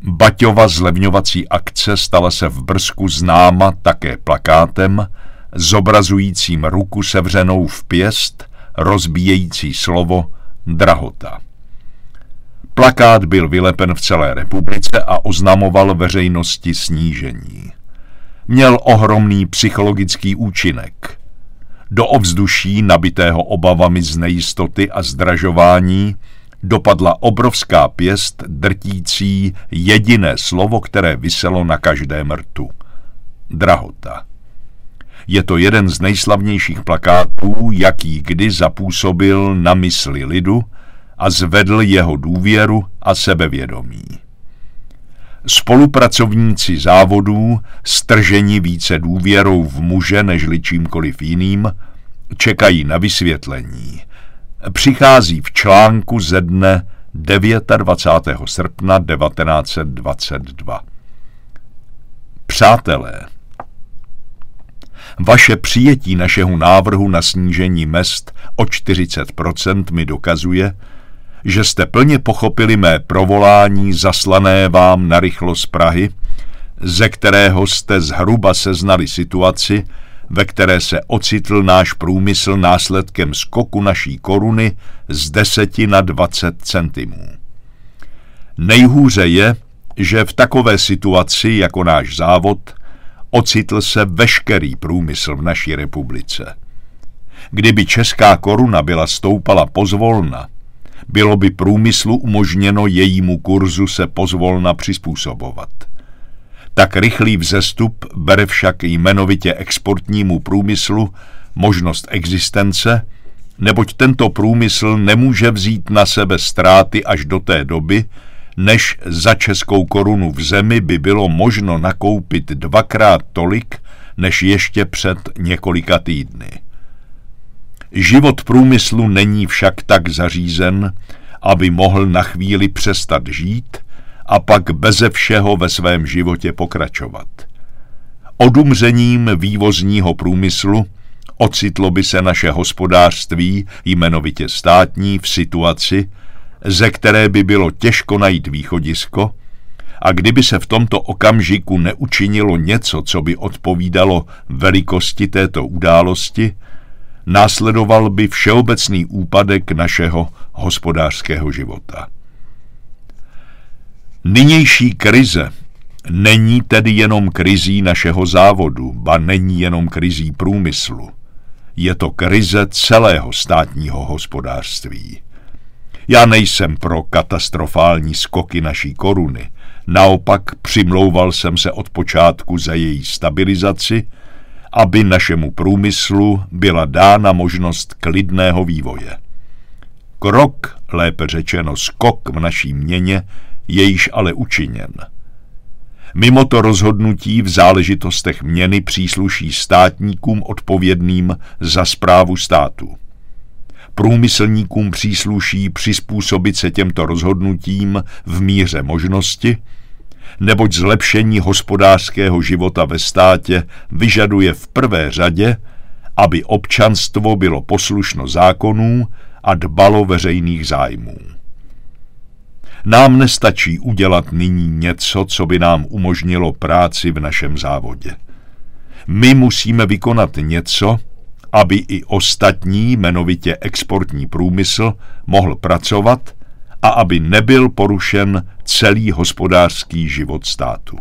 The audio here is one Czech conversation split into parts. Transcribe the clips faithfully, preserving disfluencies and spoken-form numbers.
Baťova zlevňovací akce stala se v Brzku známa také plakátem zobrazujícím ruku sevřenou v pěst, rozbíjející slovo drahota. Plakát byl vylepen v celé republice a oznamoval veřejnosti snížení. Měl ohromný psychologický účinek. Do ovzduší, nabitého obavami z nejistoty a zdražování, dopadla obrovská pěst drtící jediné slovo, které viselo na každém rtu. Drahota. Je to jeden z nejslavnějších plakátů, jaký kdy zapůsobil na mysli lidu a zvedl jeho důvěru a sebevědomí. Spolupracovníci závodů, strženi více důvěrou v muže nežli čímkoliv jiným, čekají na vysvětlení. Přichází v článku ze dne dvacátého devátého srpna devatenáct set dvacet dva. Přátelé, vaše přijetí našeho návrhu na snížení mezd o čtyřicet procent mi dokazuje, že jste plně pochopili mé provolání zaslané vám narychlo z Prahy, ze kterého jste zhruba seznali situaci, ve které se ocitl náš průmysl následkem skoku naší koruny z deseti na dvacet centimů. Nejhůře je, že v takové situaci jako náš závod ocitl se veškerý průmysl v naší republice. Kdyby česká koruna byla stoupala pozvolna, bylo by průmyslu umožněno jejímu kurzu se pozvolna přizpůsobovat. Tak rychlý vzestup bere však jmenovitě exportnímu průmyslu možnost existence, neboť tento průmysl nemůže vzít na sebe ztráty až do té doby, než za českou korunu v zemi by bylo možno nakoupit dvakrát tolik, než ještě před několika týdny. Život průmyslu není však tak zařízen, aby mohl na chvíli přestat žít a pak beze všeho ve svém životě pokračovat. Odumřením vývozního průmyslu ocitlo by se naše hospodářství, jmenovitě státní, v situaci, ze které by bylo těžko najít východisko, a kdyby se v tomto okamžiku neučinilo něco, co by odpovídalo velikosti této události, následoval by všeobecný úpadek našeho hospodářského života. Nynější krize není tedy jenom krizí našeho závodu, ba není jenom krizí průmyslu. Je to krize celého státního hospodářství. Já nejsem pro katastrofální skoky naší koruny, naopak přimlouval jsem se od počátku za její stabilizaci, aby našemu průmyslu byla dána možnost klidného vývoje. Krok, lépe řečeno skok v naší měně, je již ale učiněn. Mimo to rozhodnutí v záležitostech měny přísluší státníkům odpovědným za správu státu. Průmyslníkům přísluší přizpůsobit se těmto rozhodnutím v míře možnosti, neboť zlepšení hospodářského života ve státě vyžaduje v prvé řadě, aby občanstvo bylo poslušno zákonů a dbalo veřejných zájmů. Nám nestačí udělat nyní něco, co by nám umožnilo práci v našem závodě. My musíme vykonat něco, aby i ostatní, jmenovitě exportní průmysl, mohl pracovat a aby nebyl porušen celý hospodářský život státu.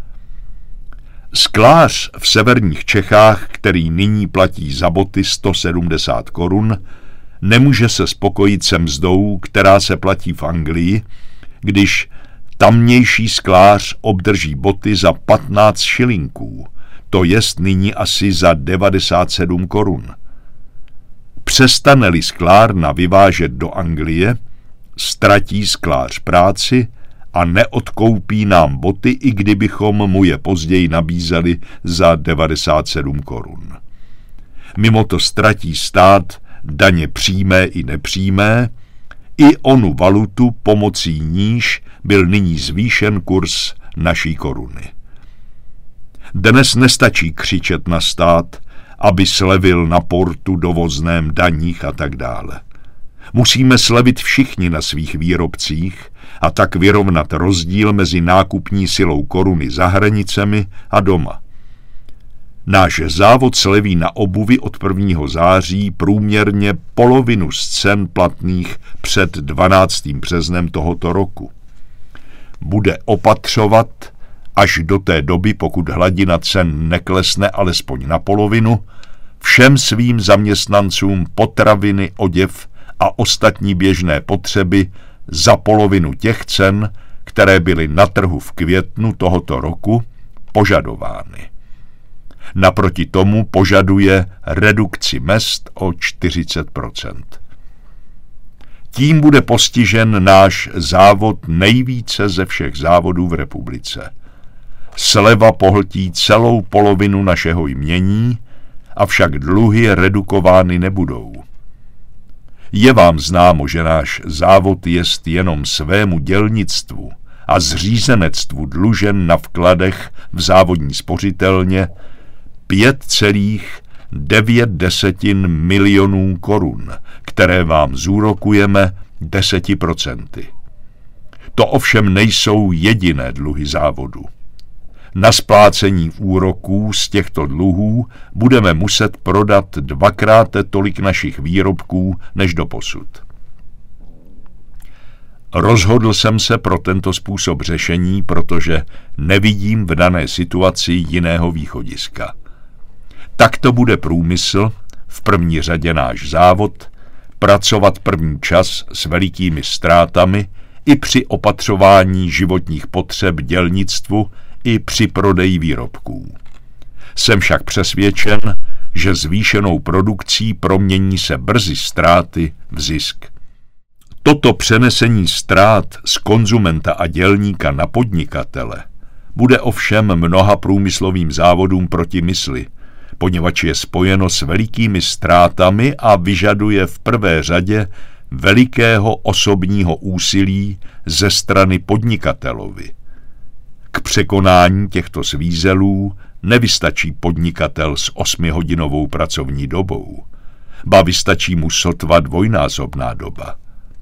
Sklář v severních Čechách, který nyní platí za boty sto sedmdesát korun, nemůže se spokojit se mzdou, která se platí v Anglii, když tamnější sklář obdrží boty za patnáct šilinků, to jest nyní asi za devadesát sedm korun. Přestane-li sklárna vyvážet do Anglie, ztratí sklář práci a neodkoupí nám boty, i kdybychom mu je později nabízeli za devadesát sedm korun. Mimo to ztratí stát daně přímé i nepřímé, i onu valutu, pomocí níž byl nyní zvýšen kurz naší koruny. Dnes nestačí křičet na stát, aby slevil na portu, dovozném, daních a tak dále. Musíme slevit všichni na svých výrobcích a tak vyrovnat rozdíl mezi nákupní silou koruny za hranicemi a doma. Náš závod sleví na obuvi od prvního září průměrně polovinu z cen platných před dvanáctým březnem tohoto roku. Bude opatřovat až do té doby, pokud hladina cen neklesne alespoň na polovinu, všem svým zaměstnancům potraviny, oděv a ostatní běžné potřeby za polovinu těch cen, které byly na trhu v květnu tohoto roku požadovány. Naproti tomu požaduje redukci mezd o čtyřicet procent. Tím bude postižen náš závod nejvíce ze všech závodů v republice. Sleva pohltí celou polovinu našeho jmění, avšak dluhy redukovány nebudou. Je vám známo, že náš závod jest jenom svému dělnictvu a zřízenectvu dlužen na vkladech v závodní spořitelně pět celých devět desetin milionů korun, které vám zúrokujeme deseti procenty. To ovšem nejsou jediné dluhy závodu. Na splácení úroků z těchto dluhů budeme muset prodat dvakrát tolik našich výrobků než doposud. Rozhodl jsem se pro tento způsob řešení, protože nevidím v dané situaci jiného východiska. Takto bude průmysl, v první řadě náš závod, pracovat první čas s velikými ztrátami i při opatřování životních potřeb dělnictvu i při prodeji výrobků. Jsem však přesvědčen, že zvýšenou produkcí promění se brzy ztráty v zisk. Toto přenesení ztrát z konzumenta a dělníka na podnikatele bude ovšem mnoha průmyslovým závodům proti mysli, poněvadž je spojeno s velikými ztrátami a vyžaduje v prvé řadě velikého osobního úsilí ze strany podnikatelovi. K překonání těchto svízelů nevystačí podnikatel s osmihodinovou pracovní dobou, ba vystačí mu sotva dvojnásobná doba.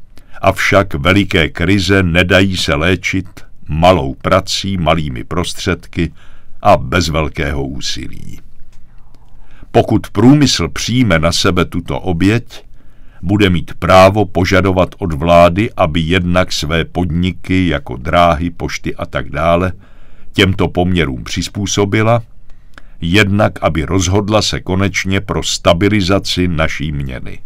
Avšak veliké krize nedají se léčit malou prací, malými prostředky a bez velkého úsilí. Pokud průmysl přijme na sebe tuto oběť, bude mít právo požadovat od vlády, aby jednak své podniky jako dráhy, pošty a tak dále těmto poměrům přizpůsobila, jednak aby rozhodla se konečně pro stabilizaci naší měny.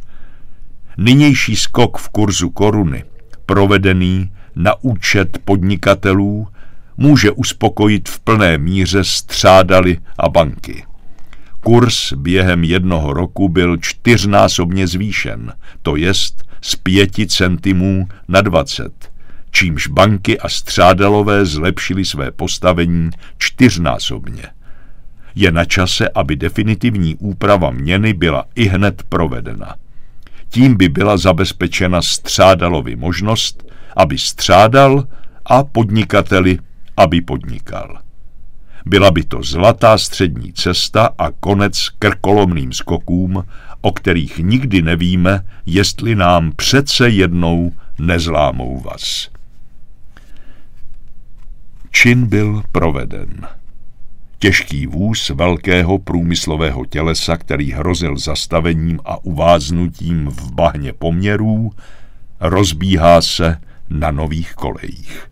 Nynější skok v kurzu koruny, provedený na účet podnikatelů, může uspokojit v plné míře střádaly a banky. Kurz během jednoho roku byl čtyřnásobně zvýšen, to jest z pěti centimů na dvacet, čímž banky a střádalové zlepšily své postavení čtyřnásobně. Je na čase, aby definitivní úprava měny byla ihned provedena. Tím by byla zabezpečena střádalovi možnost, aby střádal, a podnikateli, aby podnikal. Byla by to zlatá střední cesta a konec krkolomným skokům, o kterých nikdy nevíme, jestli nám přece jednou nezlámou vaz. Čin byl proveden. Těžký vůz velkého průmyslového tělesa, který hrozil zastavením a uváznutím v bahně poměrů, rozbíhá se na nových kolejích.